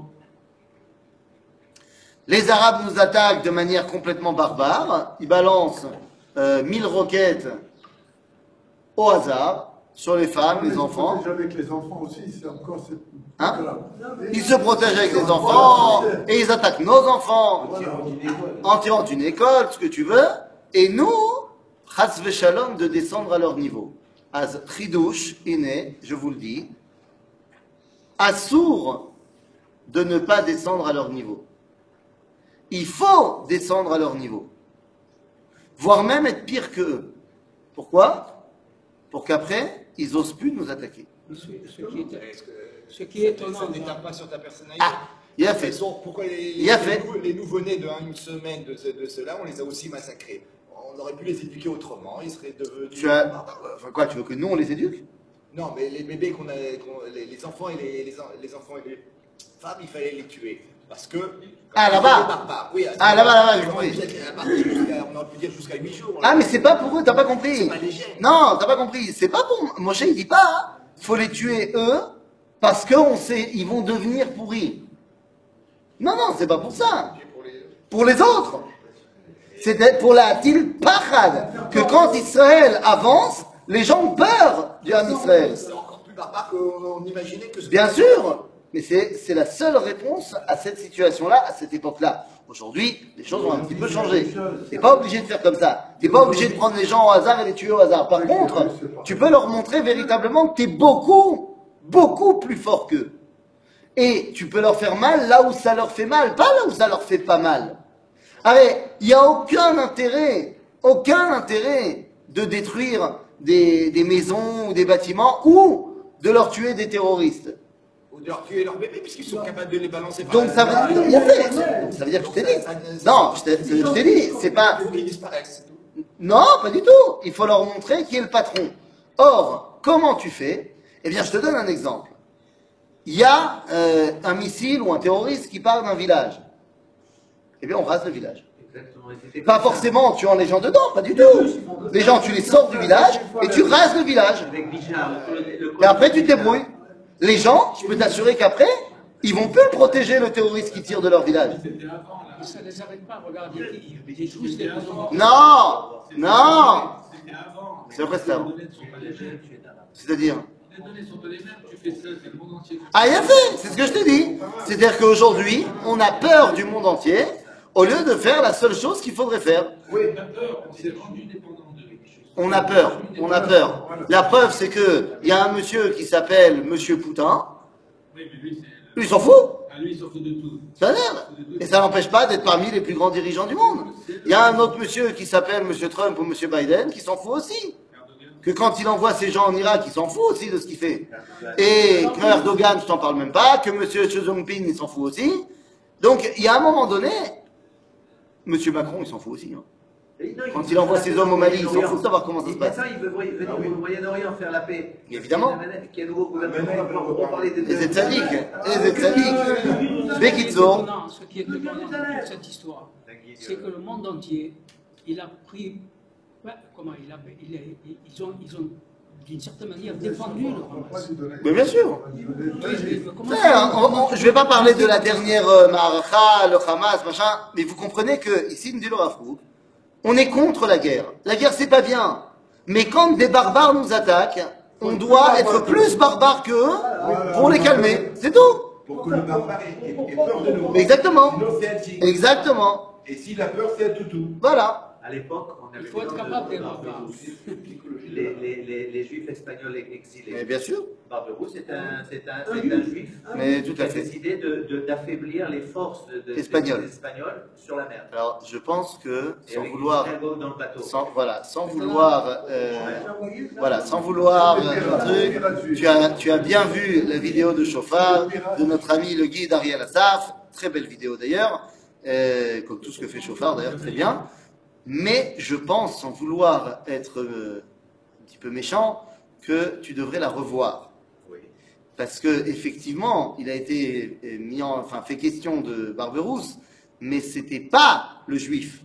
Speaker 1: Les Arabes nous attaquent de manière complètement barbare. Ils balancent euh, mille roquettes au hasard. sur les femmes,
Speaker 5: Mais
Speaker 1: les
Speaker 5: se
Speaker 1: enfants.
Speaker 5: protéger avec les enfants aussi, c'est encore c'est plus
Speaker 1: Hein
Speaker 5: grave.
Speaker 1: Ils se protègent avec les enfants et ils attaquent nos enfants
Speaker 2: On tire une école.
Speaker 1: en tirant d'une école, ce que tu veux. Et nous, chas v'shalom, de descendre à leur niveau. Az chidouche, iné, je vous le dis, assour de ne pas descendre à leur niveau. Il faut descendre à leur niveau. Voire même être pire qu'eux. Pourquoi? Pour qu'après, ils n'osent plus nous attaquer.
Speaker 6: Ce, ce qui est,
Speaker 4: Est-ce que
Speaker 6: ce qui est étonnant,
Speaker 4: ça n'étape pas sur ta personnalité?
Speaker 1: Ah, il a fait.
Speaker 4: Ils sont- Pourquoi les,
Speaker 1: Il a
Speaker 4: les,
Speaker 1: fait.
Speaker 4: nou- les nouveau-nés de une semaine de, ce- de ceux-là, on les a aussi massacrés? On aurait pu les éduquer autrement, ils seraient devenus...
Speaker 1: Tu as... Enfin quoi, tu veux que nous, on les éduque?
Speaker 4: Non, mais les bébés qu'on a, qu'on- les, les enfants et les, les, en- les enfants et les femmes, il fallait les tuer. Parce que...
Speaker 1: Ah,
Speaker 4: ils
Speaker 1: là-bas.
Speaker 4: étaient barbares. Oui,
Speaker 1: Ah, là-bas, là-bas, j'ai
Speaker 4: on aurait
Speaker 1: compris.
Speaker 4: pu dire, à partir jusqu'à- On aurait pu dire jusqu'à huit jours.
Speaker 1: Ah, mais c'est pas pour eux, t'as pas compris.
Speaker 4: C'est pas léger.
Speaker 1: Non, t'as pas compris. C'est pas pour... Moshe, il dit pas, hein, faut les tuer eux, parce qu'on sait, ils vont devenir pourris. Non, non, c'est pas pour ça. Pour les autres. C'est pour la til pachad, que quand Israël avance, les gens ont peur du Ham Israël.
Speaker 4: C'est encore plus barbare qu'on on imaginait que ce
Speaker 1: Bien sûr, mais c'est c'est la seule réponse à cette situation-là, à cette époque-là. Aujourd'hui, les choses ont un petit peu changé. T'es pas obligé de faire comme ça. T'es pas obligé de prendre les gens au hasard et les tuer au hasard. Par contre, tu peux leur montrer véritablement que t'es beaucoup, beaucoup plus fort qu'eux. Et tu peux leur faire mal là où ça leur fait mal, pas là où ça leur fait pas mal. Allez, il n'y a aucun intérêt, aucun intérêt de détruire des, des maisons ou des bâtiments ou de leur tuer des terroristes.
Speaker 4: Ou de leur tuer leurs bébés, puisqu'ils sont capables de les balancer par
Speaker 1: Donc
Speaker 4: la-
Speaker 1: ça veut dire, il y a fait. Ça veut dire que je t'ai dit. Non, je t'ai je t'ai dit, c'est pas.
Speaker 4: Il faut qu'ils disparaissent, c'est tout.
Speaker 1: Non, pas du tout. Il faut leur montrer qui est le patron. Or, comment tu fais? Eh bien, je te donne un exemple. Il y a euh, un missile ou un terroriste qui part d'un village. Eh bien, on rase le village.
Speaker 2: Exactement. Et c'était
Speaker 1: Pas
Speaker 2: comme ça.
Speaker 1: forcément en tuant les gens dedans, pas du tout. Les gens, tu les sors du village et tu rases le village.
Speaker 2: Avec Bichard, le- le-
Speaker 1: Et après, tu te débrouilles. Les gens, je peux t'assurer qu'après, ils vont plus protéger le terroriste qui tire de leur village.
Speaker 6: ça ne les arrête pas. Regardez, ils ils détruisent des maisons.
Speaker 1: Non, non.
Speaker 7: C'était avant.
Speaker 1: C'est après, c'est avant.
Speaker 7: Les données ne sont pas les mêmes.
Speaker 1: C'est-à-dire.
Speaker 7: Les données sont pas les mêmes. Tu fais ça, c'est le monde entier.
Speaker 1: Ah, il a fait, c'est ce que je t'ai dit. C'est-à-dire qu'aujourd'hui, on a peur du monde entier au lieu de faire la seule chose qu'il faudrait faire.
Speaker 7: On a peur, on s'est rendu dépendant de quelque chose.
Speaker 1: On a peur, on a peur. La preuve, c'est que il y a un monsieur qui s'appelle Monsieur Poutin.
Speaker 7: Oui, mais lui, c'est.
Speaker 1: Lui, il s'en fout.
Speaker 7: Ah, lui, il s'en fout de tout.
Speaker 1: Ça a l'air. Et ça n'empêche pas d'être parmi les plus grands dirigeants du monde. Il y a un autre monsieur qui s'appelle Monsieur Trump ou Monsieur Biden qui s'en fout aussi. Que quand il envoie ses gens en Irak, il s'en fout aussi de ce qu'il fait. Et que Erdogan, je t'en parle même pas. Que Monsieur Xi Jinping, il s'en fout aussi. Donc, il y a un moment donné, Monsieur Macron, il s'en fout aussi. hein.
Speaker 2: Et non,
Speaker 1: Quand il envoie ses hommes au Mali, il s'en fout de savoir comment ça se
Speaker 2: Et
Speaker 1: passe.
Speaker 2: ça, il veut venir au Moyen-Orient faire la paix.
Speaker 1: Évidemment.
Speaker 2: Qu'il y ait un nouveau gouvernement, on va parler des
Speaker 1: Les tzaddik, les tzaddik. Bekitzo.
Speaker 6: Non, ce qui est étonnant dans cette histoire, c'est que le monde entier, il a pris, ouais, comment il a, il est- ils ont, ils ont d'une certaine manière défendu le Hamas.
Speaker 1: Mais bien sûr.
Speaker 6: Oui, mais comment
Speaker 1: Ouais,
Speaker 6: ça-
Speaker 1: on- on- je ne vais pas parler de la dernière euh, Ma'araka, le Hamas, machin, mais vous comprenez que, ici, nous dit le Rav Kook, on est contre la guerre. La guerre, c'est pas bien. Mais quand des barbares nous attaquent, on doit être plus barbares qu'eux pour les calmer. C'est tout.
Speaker 8: Pour que le barbare ait, ait- ait peur de nous.
Speaker 1: Exactement.
Speaker 8: Sinon, c'est un tigre.
Speaker 1: Exactement.
Speaker 8: Et s'il a peur, c'est un toutou.
Speaker 1: Voilà.
Speaker 2: À l'époque, on avait
Speaker 6: Il faut être
Speaker 2: besoin de-
Speaker 6: capable d'être
Speaker 2: de
Speaker 6: barbares.
Speaker 2: Barberousse. Les, les, les, les juifs espagnols exilés.
Speaker 1: Mais bien sûr.
Speaker 2: Barberousse, c'est un, c'est un, c'est un juif
Speaker 1: Mais tout
Speaker 2: qui
Speaker 1: à
Speaker 2: a
Speaker 1: fait.
Speaker 2: décidé de- de- d'affaiblir les forces de, de-
Speaker 1: Espagnoles.
Speaker 2: des Espagnols sur la mer.
Speaker 1: Alors, je pense que,
Speaker 2: Et
Speaker 1: sans
Speaker 2: avec
Speaker 1: vouloir,
Speaker 2: Hidalgo dans le bateau.
Speaker 1: sans, voilà, sans vouloir, euh, voilà, sans vouloir, euh, un truc, tu as, tu as bien vu la vidéo de Chauffard de notre ami le guide Ariel Assaf, très belle vidéo d'ailleurs, euh, comme tout ce que fait Chauffard d'ailleurs, très bien. Mais je pense, sans vouloir être euh, un petit peu méchant, que tu devrais la revoir.
Speaker 2: Oui.
Speaker 1: Parce que effectivement, il a été euh, mis en, enfin fait question de Barberousse, mais c'était pas le juif.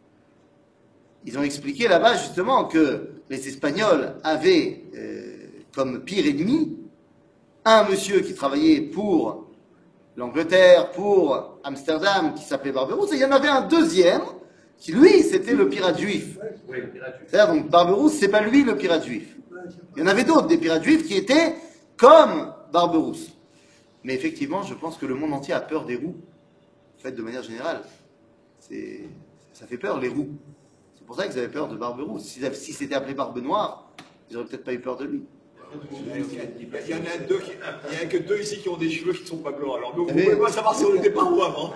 Speaker 1: Ils ont expliqué là-bas justement que les Espagnols avaient euh, comme pire ennemi un monsieur qui travaillait pour l'Angleterre, pour Amsterdam, qui s'appelait Barberousse, et il y en avait un deuxième qui lui, c'était le pirate juif.
Speaker 2: Oui, le pirate juif.
Speaker 1: C'est-à-dire donc Barberousse, c'est pas lui le pirate juif. Il y en avait d'autres, des pirates juifs qui étaient comme Barberousse. Mais effectivement, je pense que le monde entier a peur des roux. En fait, de manière générale, c'est, ça fait peur, les roux. C'est pour ça qu'ils avaient peur de Barberousse. Si, si c'était appelé Barbe Noire, ils n'auraient peut-être pas eu peur de lui.
Speaker 4: Il y en a deux, qui- il y a que deux ici qui ont des cheveux qui ne sont pas blancs. Alors, nous, vous
Speaker 1: Oui.
Speaker 4: pouvez pas savoir si on était par où avant.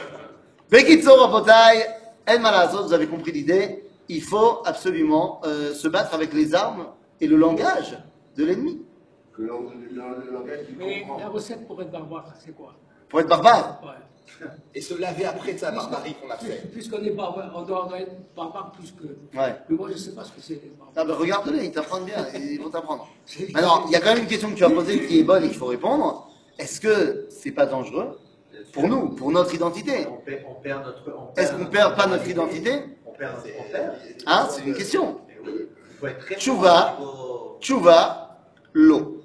Speaker 1: Bekitso Rabotai, El Malazot, vous avez compris l'idée. Il faut absolument euh, se battre avec les armes et le langage de l'ennemi.
Speaker 5: Que le, le- le langage qu'il
Speaker 6: Mais
Speaker 5: comprend.
Speaker 6: la recette pour être barbare, c'est quoi?
Speaker 1: Pour être barbare.
Speaker 6: Ouais.
Speaker 4: Et se laver après de sa barbarie qu'on a
Speaker 6: Plus-
Speaker 4: fait.
Speaker 6: Puisqu'on est barbare, on doit être barbare plus que.
Speaker 1: Ouais.
Speaker 6: Mais moi, je ne sais pas ce que c'est les barbares.
Speaker 1: Ah ben regarde-les, ils t'apprennent bien, ils vont t'apprendre. Maintenant, il y a quand même une question que tu as posée qui est bonne et qu'il faut répondre. Est-ce que c'est pas dangereux pour nous, pour notre identité?
Speaker 2: On perd, on perd notre. on perd
Speaker 1: Est-ce qu'on
Speaker 2: notre-
Speaker 1: perd pas notre identité?
Speaker 2: On perd notre. On perd.
Speaker 1: Hein, c'est une question.
Speaker 2: Mais oui, il faut être très
Speaker 1: Tchouva.
Speaker 2: fort au niveau-
Speaker 1: Tchouva, l'eau.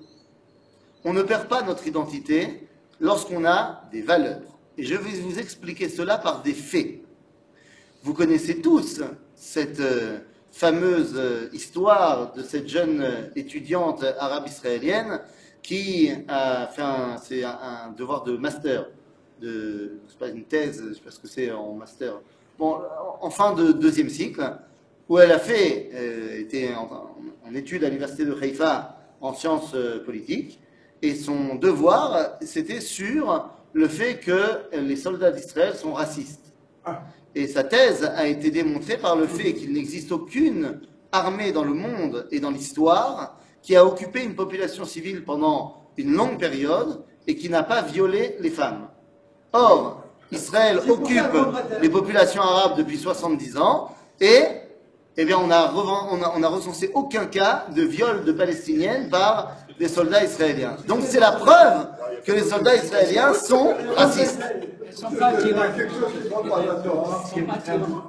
Speaker 1: On ne perd pas notre identité lorsqu'on a des valeurs. Et je vais vous expliquer cela par des faits. Vous connaissez tous cette euh, fameuse euh, histoire de cette jeune euh, étudiante arabe-israélienne qui a fait un, c'est un, un devoir de master, de, c'est pas une thèse, je sais pas ce que c'est en master, bon, en- en fin de deuxième cycle, où elle a fait, euh, était en, en études à l'université de Haïfa en sciences euh, politiques, et son devoir, c'était sur le fait que les soldats d'Israël sont racistes. Et sa thèse a été démontrée par le fait qu'il n'existe aucune armée dans le monde et dans l'histoire qui a occupé une population civile pendant une longue période et qui n'a pas violé les femmes. Or, Israël occupe les populations arabes depuis soixante-dix ans et eh bien, on a, revan- on, a, on a recensé aucun cas de viol de Palestiniennes par des soldats israéliens. Donc c'est la preuve que les soldats israéliens sont racistes.
Speaker 6: Elles sont pas
Speaker 5: Il y a
Speaker 6: attirantes.
Speaker 5: quelque chose qui prend par la Torah.
Speaker 6: Elles sont pas attirantes.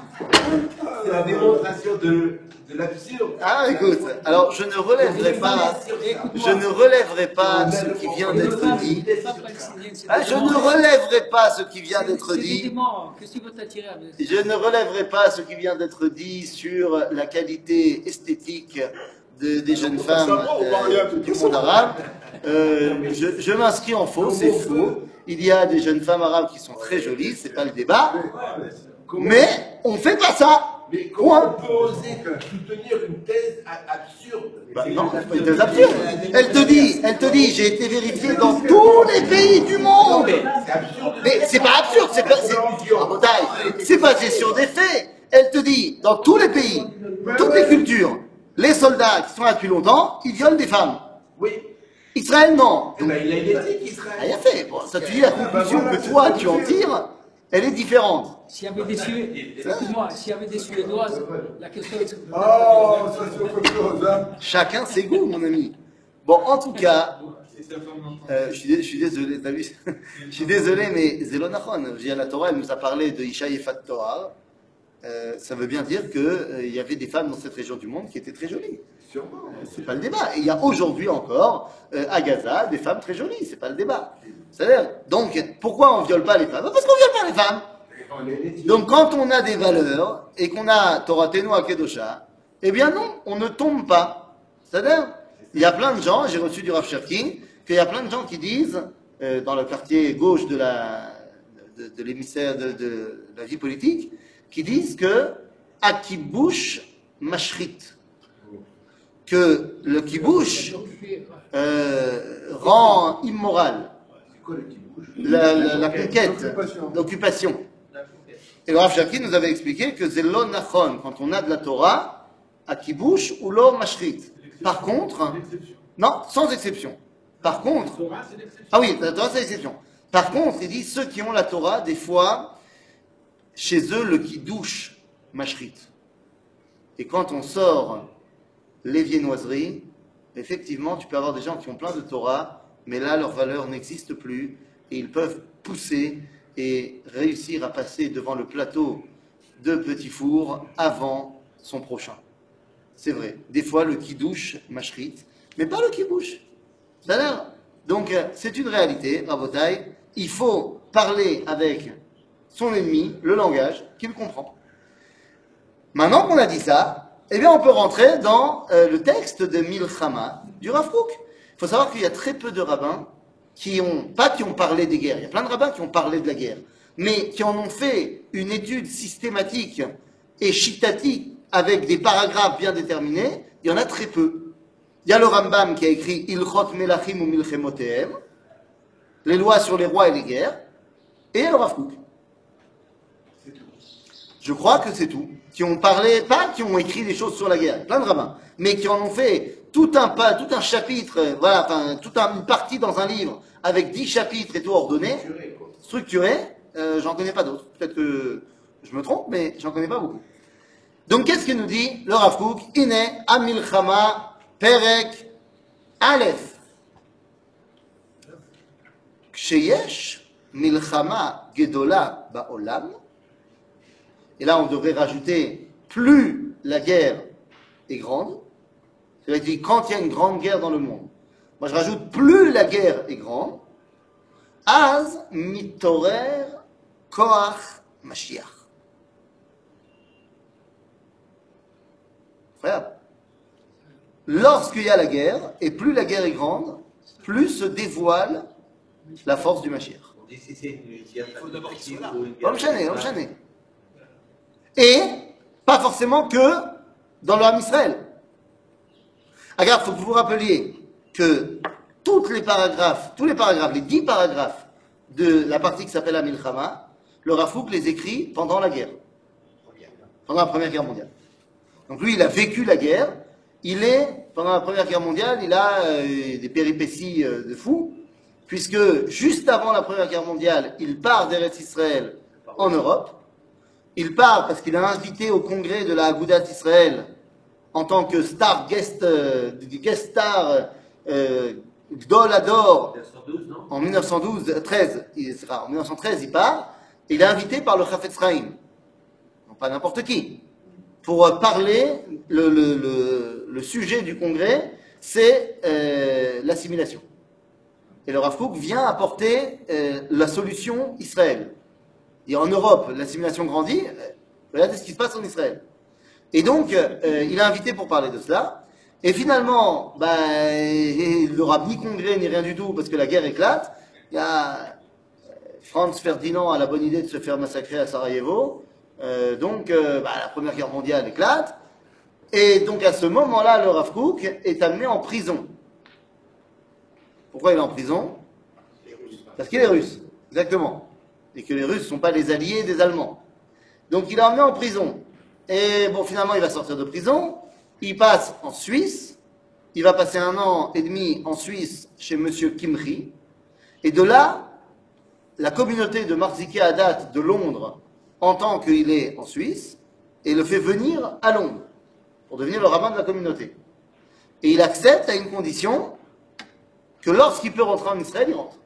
Speaker 8: C'est la démonstration de, de l'absurde.
Speaker 1: Ah, écoute, alors je ne relèverai pas, je ne relèverai pas ce qui vient d'être dit.
Speaker 6: Les femmes palestiniennes, c'est
Speaker 1: Ah,
Speaker 6: des
Speaker 1: je ne
Speaker 6: démons.
Speaker 1: relèverai pas ce qui vient
Speaker 6: C'est-
Speaker 1: d'être
Speaker 6: c'est des
Speaker 1: dit.
Speaker 6: démons. Qu'est-ce qui veut t'attirer avec ça?
Speaker 1: Je ne relèverai pas ce qui vient d'être dit sur la qualité esthétique de- des jeunes femmes euh, du monde arabe. Euh, je je m'inscris en faux, c'est faux. Il y a des jeunes femmes arabes qui sont très jolies, c'est pas le débat. Mais on fait pas ça.
Speaker 8: Mais comment
Speaker 1: Point.
Speaker 8: on peut oser soutenir une thèse a- absurde?
Speaker 1: Bah non, c'est pas une thèse absurde. Elle te dit, elle te dit, j'ai été vérifié dans tous les pays du monde.
Speaker 8: C'est absurde.
Speaker 1: Mais c'est pas absurde, c'est pas, c'est, ah, Botaï, c'est basé sur des faits. Elle te dit, dans tous les pays, toutes les cultures, les soldats qui sont là depuis longtemps, ils violent des femmes.
Speaker 8: Oui.
Speaker 1: Israël, non.
Speaker 8: Eh ben, il a une éthique,
Speaker 1: Ah,
Speaker 8: Israël.
Speaker 1: il a fait. Bon, ça te dit la conclusion que toi, tu en tires, elle est différente.
Speaker 6: S'il y avait des Suédois, excuse-moi, s'il y avait des Suédoises, la question est.
Speaker 5: Oh, ça c'est autre chose, hein.
Speaker 1: Chacun ses goûts, mon ami. Bon, en tout cas,
Speaker 7: Et sa femme l'entend.
Speaker 1: Euh, je, suis, dé- je suis désolé, t'as vu Je suis désolé, mais Zelonachon, je dis à la Torah, elle nous a parlé de Isha Yefat Torah. Euh, ça veut bien dire qu'il euh, y avait des femmes dans cette région du monde qui étaient très jolies.
Speaker 5: Sûrement.
Speaker 1: Euh, C'est pas le débat. Et il y a aujourd'hui encore, euh, à Gaza, des femmes très jolies. C'est pas le débat. C'est-à-dire, donc, pourquoi on viole pas les femmes? Parce qu'on viole pas les femmes.
Speaker 8: On est l'éthique.
Speaker 1: Donc, quand on a des valeurs et qu'on a Torah Tenoa Kedosha, eh bien non, on ne tombe pas. C'est-à-dire, il y a plein de gens, j'ai reçu du Rav Cherki, qu'il y a plein de gens qui disent, euh, dans le quartier gauche de la de, de l'émissaire de, de la vie politique, qui disent que Akibush Mashrit, que le kibush euh, rend immoral
Speaker 8: C'est quoi le qui bouge?
Speaker 1: la, la- la conquête,
Speaker 5: L'occupation.
Speaker 1: l'occupation. Et le Rav Cherki nous avait expliqué que c'est lo nachon, quand on a de la Torah, Akibush ou lo Mashrit. Par contre,
Speaker 7: L'exception.
Speaker 1: non, sans exception. Par contre,
Speaker 7: Torah, c'est l'exception.
Speaker 1: ah oui, la Torah c'est l'exception. Par contre, il dit ceux qui ont la Torah, des fois, chez eux, le kiddush mashrit. Et quand on sort les viennoiseries, effectivement, tu peux avoir des gens qui ont plein de Torah, mais là, leur valeur n'existe plus, et ils peuvent pousser et réussir à passer devant le plateau de petit four avant son prochain. C'est vrai. Des fois, le kiddush mashrit, mais pas le kibouche. C'est-à-dire, donc, euh, c'est une réalité, Rabotai. Il faut parler avec son ennemi, le langage, qu'il comprend. Maintenant qu'on a dit ça, eh bien, on peut rentrer dans euh, le texte de Milchama du Rav Kook. Il faut savoir qu'il y a très peu de rabbins qui ont, pas qui ont parlé des guerres, il y a plein de rabbins qui ont parlé de la guerre, mais qui en ont fait une étude systématique et chitatique avec des paragraphes bien déterminés, il y en a très peu. Il y a le Rambam qui a écrit Ilchot Melachim ou Milchemotehem, les lois sur les rois et les guerres, et il y a le Rav Kook. Je crois que c'est tout. Qui ont parlé, pas qui ont écrit des choses sur la guerre, plein de rabbins, mais qui en ont fait tout un pas, tout un chapitre, euh, voilà, enfin, toute un, une partie dans un livre avec dix chapitres et tout ordonné, structuré. Euh, j'en connais pas d'autres. Peut-être que je me trompe, mais j'en connais pas beaucoup. Donc, qu'est-ce que nous dit le Rav Kook? Ine Amilchama Perek Aleph. Ksheyesh Milchama Gedola Ba'olam. Et là, on devrait rajouter plus la guerre est grande. C'est-à-dire quand il y a une grande guerre dans le monde. Moi, je rajoute plus la guerre est grande. Az mitorer koach Mashiach. Frère, lorsqu'il y a la guerre, et plus la guerre est grande, plus se dévoile la force du Mashiach.
Speaker 2: On dit si c'est une guerre
Speaker 4: Il faut d'abord qu'il soit là.
Speaker 2: ou une guerre.
Speaker 1: Homme chané, homme chané. Et pas forcément que dans le Ham Israël. Regarde, il faut que vous vous rappeliez que toutes les paragraphes, tous les paragraphes, les dix paragraphes de la partie qui s'appelle la Milchama, le Rav Kook les écrit pendant la guerre, pendant la Première Guerre mondiale. Donc lui, il a vécu la guerre. Il est, pendant la Première Guerre mondiale, il a euh, des péripéties euh, de fou, puisque juste avant la Première Guerre mondiale, il part d'Eretz Israël en Europe. Il part parce qu'il a invité au congrès de la Agudat Israël en tant que star guest, euh, guest star euh, Gdol Ador
Speaker 2: mille neuf cent douze, non?
Speaker 1: en mille neuf cent douze, treize, il, en mille neuf cent treize, il part. Et il est invité par le Chafetz Chaim, non pas n'importe qui, pour euh, parler. Le, le, le, le sujet du congrès, c'est euh, l'assimilation. Et le Rav Kook vient apporter euh, la solution Israël. Et en Europe, l'assimilation grandit. Regardez ce qui se passe en Israël. Et donc, euh, il est invité pour parler de cela. Et finalement, bah, il n'aura ni congrès ni rien du tout parce que la guerre éclate. Il y a Franz Ferdinand a la bonne idée de se faire massacrer à Sarajevo. Euh, donc, euh, bah, la Première Guerre mondiale éclate. Et donc, à ce moment-là, le Rav Kook est amené en prison. Pourquoi il est en prison? Parce qu'il est russe. Exactement. Et que les Russes ne sont pas les alliés des Allemands. Donc il est emmené en prison. Et bon, finalement, il va sortir de prison. Il passe en Suisse. Il va passer un an et demi en Suisse chez Monsieur Kimri. Et de là, la communauté de Marziki Haddad de Londres entend qu'il est en Suisse et le fait venir à Londres pour devenir le rabbin de la communauté. Et il accepte à une condition que lorsqu'il peut rentrer en Israël, il rentre.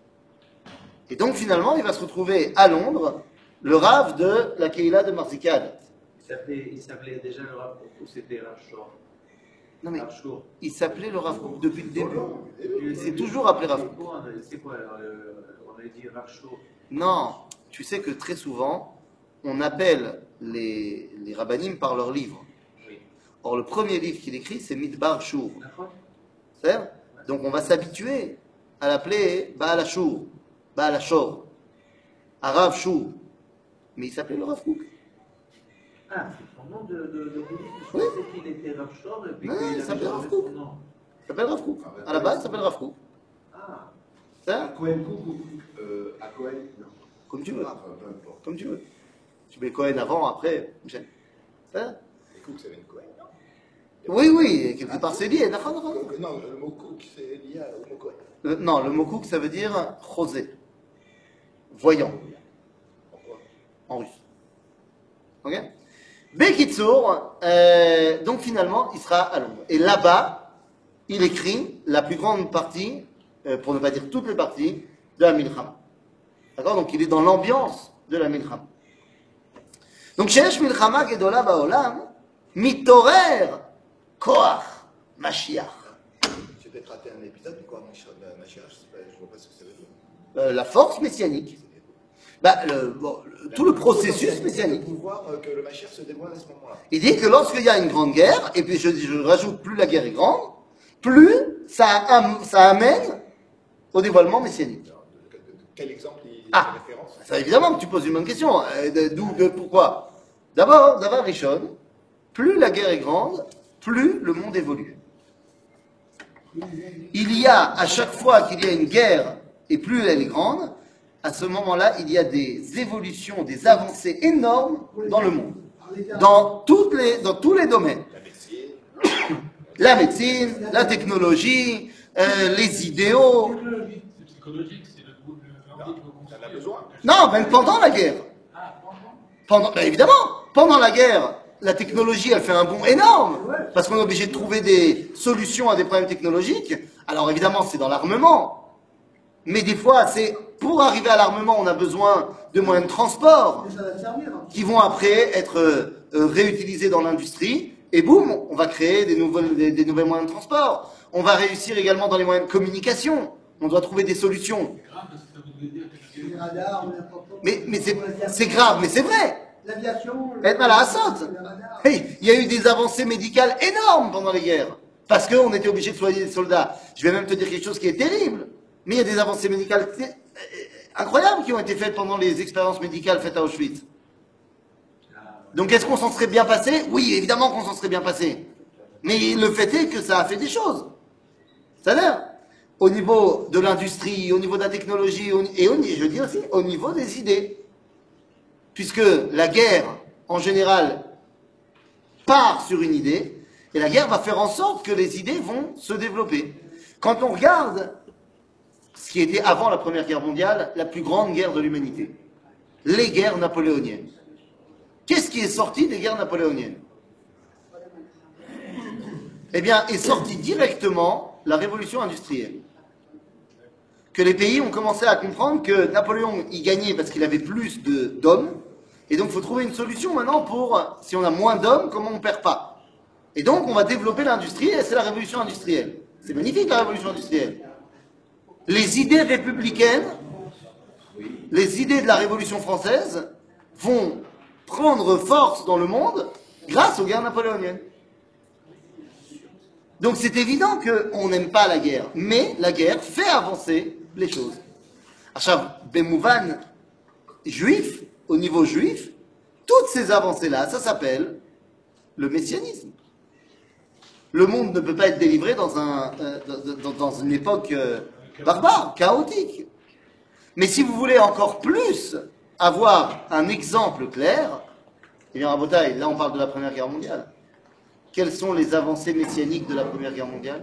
Speaker 1: Et donc finalement, il va se retrouver à Londres, le Rav de la Keila de Marziki Haddad.
Speaker 2: Il s'appelait, il s'appelait déjà le Rav Kook ou c'était Rav Shor?
Speaker 1: Non mais,
Speaker 2: Rav Shor.
Speaker 1: il s'appelait le Rav Kook depuis le début. Il s'est toujours appelé Rav Kook.
Speaker 2: C'est quoi alors, euh, on a dit Rav Shor.
Speaker 1: Non, tu sais que très souvent, on appelle les, les rabbinim par leur livre.
Speaker 2: Oui.
Speaker 1: Or, le premier livre qu'il écrit, c'est Midbar Shur.
Speaker 2: D'accord.
Speaker 1: C'est vrai? Donc, on va s'habituer à l'appeler Baal Ashur, Baal Ashor, Arav Shur. Mais il s'appelait le Rav Kook.
Speaker 2: Ah, c'est son nom de, de, de bouddhiste. Je
Speaker 1: Oui.
Speaker 2: pensais qu'il était Rav Shor et puis
Speaker 1: Ouais,
Speaker 2: qu'il
Speaker 1: il
Speaker 2: avait
Speaker 1: s'appelle
Speaker 2: changé
Speaker 1: Rav Kook.
Speaker 2: son nom.
Speaker 1: Il s'appelle Rav Kook. À la base, il s'appelle Rav Kook.
Speaker 2: Ah,
Speaker 1: C'est
Speaker 8: À
Speaker 1: vrai?
Speaker 8: Cohen Coucou. Euh, à Cohen, non.
Speaker 1: Comme tu veux.
Speaker 8: Ah, peu importe.
Speaker 1: Comme tu veux. Tu mets Cohen avant, après, j'aime. C'est vrai?
Speaker 4: Les cooks, ça vient de Cohen, non?
Speaker 1: Oui, oui, quelque part c'est lié. D'accord, d'accord.
Speaker 4: Cook, non, le mot cook, c'est lié au mot Cohen.
Speaker 1: Le- non, le mot Kouk, ça veut dire rosé. Voyant.
Speaker 4: Pourquoi?
Speaker 1: En russe. Ok? Bekitsour, euh, donc finalement, il sera à Londres. Et là-bas, il écrit la plus grande partie, euh, pour ne pas dire toutes les parties, de la Milchama. D'accord? Donc il est dans l'ambiance de la Milchama. Donc, Sheesh Milchama Gedola Baolam, Mitorer Koach Mashiach.
Speaker 4: J'ai peut-être raté un épisode, mais quoi, Mashiach, je sais pas, je vois pas ce que ça veut dire.
Speaker 1: Euh, la force messianique. Bah, le- bon, le- tout le processus
Speaker 4: de
Speaker 1: messianique.
Speaker 4: pouvoir euh, que le Mashiach se dévoile à ce moment-là.
Speaker 1: Il dit que lorsqu'il y a une grande guerre, et puis je, je rajoute plus la guerre est grande, plus ça, am- ça amène au dévoilement messianique.
Speaker 4: Alors, de- de- de quel exemple il il
Speaker 1: Ah.
Speaker 4: fait référence?
Speaker 1: Ça, évidemment que tu poses une bonne question. Euh, de- D'où, de- pourquoi D'abord, d'abord, Rishon, plus la guerre est grande, plus le monde évolue. Il y a, à chaque fois qu'il y a une guerre, et plus elle est grande, à ce moment-là, il y a des évolutions, des avancées énormes dans le monde. Dans, toutes les, dans tous les domaines.
Speaker 4: La médecine,
Speaker 1: La médecine, la technologie, euh, les idéaux.
Speaker 7: C'est psychologique, c'est le groupe de l'envie de
Speaker 4: on en a
Speaker 7: reconstruire.
Speaker 4: besoin.
Speaker 1: Non, même pendant la guerre.
Speaker 7: Ah, franchement.
Speaker 1: Pendant, ben évidemment, pendant la guerre, la technologie, elle fait un bond énorme, parce qu'on est obligé de trouver des solutions à des problèmes technologiques. Alors évidemment, c'est dans l'armement, mais des fois, c'est pour arriver à l'armement, on a besoin de moyens de transport qui vont après être euh, euh, réutilisés dans l'industrie, et boum, on va créer des, nouvelles, des, des nouveaux moyens de transport. On va réussir également dans les moyens de communication. On doit trouver des solutions.
Speaker 7: C'est grave parce que ça voudrait dire que
Speaker 9: Les radars, on a pas-
Speaker 1: Mais, mais c'est, c'est grave, mais c'est vrai.
Speaker 9: L'aviation.
Speaker 1: Et mal à la saute.
Speaker 9: les radars.
Speaker 1: Hey, il y a eu des avancées médicales énormes pendant les guerres. Parce qu'on était obligé de soigner des soldats. Je vais même te dire quelque chose qui est terrible. Mais il y a des avancées médicales euh, incroyables qui ont été faites pendant les expériences médicales faites à Auschwitz. Donc est-ce qu'on s'en serait bien passé? Oui, évidemment qu'on s'en serait bien passé. Mais le fait est que ça a fait des choses. C'est-à-dire, au niveau de l'industrie, au niveau de la technologie, au- et au, je dis aussi au niveau des idées. Puisque la guerre, en général, part sur une idée, et la guerre va faire en sorte que les idées vont se développer. Quand on regarde ce qui était avant la Première Guerre mondiale, la plus grande guerre de l'humanité, les guerres napoléoniennes. Qu'est-ce qui est sorti des guerres napoléoniennes? Eh bien, est sorti directement la révolution industrielle. Que les pays ont commencé à comprendre que Napoléon, il gagnait parce qu'il avait plus de- d'hommes, et donc il faut trouver une solution maintenant pour, si on a moins d'hommes, comment on ne perd pas. Et donc on va développer l'industrie, et c'est la révolution industrielle. C'est magnifique la révolution industrielle. Les idées républicaines, les idées de la Révolution française vont prendre force dans le monde grâce aux guerres napoléoniennes. Donc c'est évident qu'on n'aime pas la guerre, mais la guerre fait avancer les choses. עכשיו, במובן juif, au niveau juif, toutes ces avancées-là, ça s'appelle le messianisme. Le monde ne peut pas être délivré dans, un, euh, dans, dans une époque euh, barbare, chaotique. Mais si vous voulez encore plus avoir un exemple clair, eh bien, Rabotai, là on parle de la Première Guerre mondiale. Quelles sont les avancées messianiques de la Première Guerre mondiale?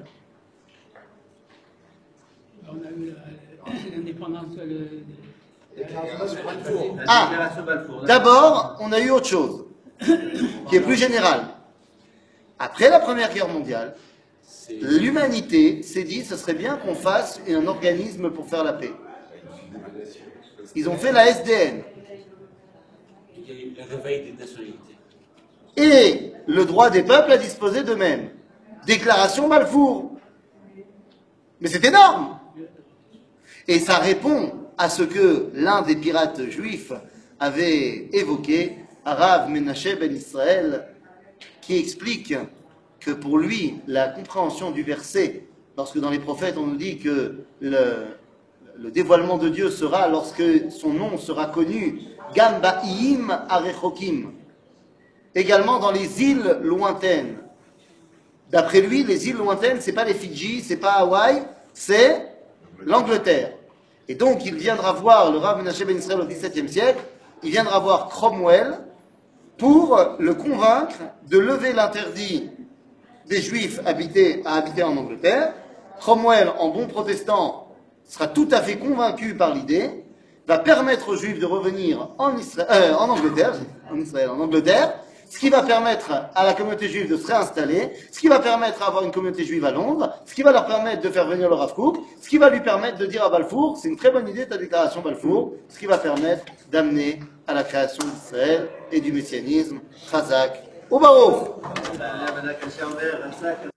Speaker 6: On a eu la- l'indépendance de, de-
Speaker 4: déclaration Balfour.
Speaker 2: La
Speaker 1: Ah.
Speaker 2: déclaration Balfour.
Speaker 1: D'abord, on a eu autre chose, qui est plus général. Après la Première Guerre mondiale,
Speaker 3: C'est
Speaker 1: l'humanité s'est dit ce serait bien qu'on fasse un organisme pour faire la paix. Ils ont fait la S D N.
Speaker 3: il y a eu le réveil des nationalités.
Speaker 1: Et le droit des peuples à disposer d'eux-mêmes. Déclaration Balfour. Mais c'est énorme. Et ça répond à ce que l'un des pirates juifs avait évoqué, Arav Menashe ben Israël, qui explique que pour lui, la compréhension du verset, lorsque dans les prophètes on nous dit que le, le dévoilement de Dieu sera lorsque son nom sera connu, Gam ba'im arechokim, également dans les îles lointaines. D'après lui, les îles lointaines, c'est pas les Fidji, c'est pas Hawaï, c'est l'Angleterre. Et donc, il viendra voir le Rav Menashe ben Israël au dix-septième siècle, il viendra voir Cromwell pour le convaincre de lever l'interdit des Juifs habités, à habiter en Angleterre. Cromwell, en bon protestant, sera tout à fait convaincu par l'idée, va permettre aux Juifs de revenir en, Isra- euh, en Angleterre, en Israël, en Angleterre, ce qui va permettre à la communauté juive de se réinstaller, ce qui va permettre à avoir une communauté juive à Londres, ce qui va leur permettre de faire venir le Rav Kook, ce qui va lui permettre de dire à Balfour, c'est une très bonne idée ta déclaration Balfour, ce qui va permettre d'amener à la création d'Israël et du messianisme, Chazak, au Baruch.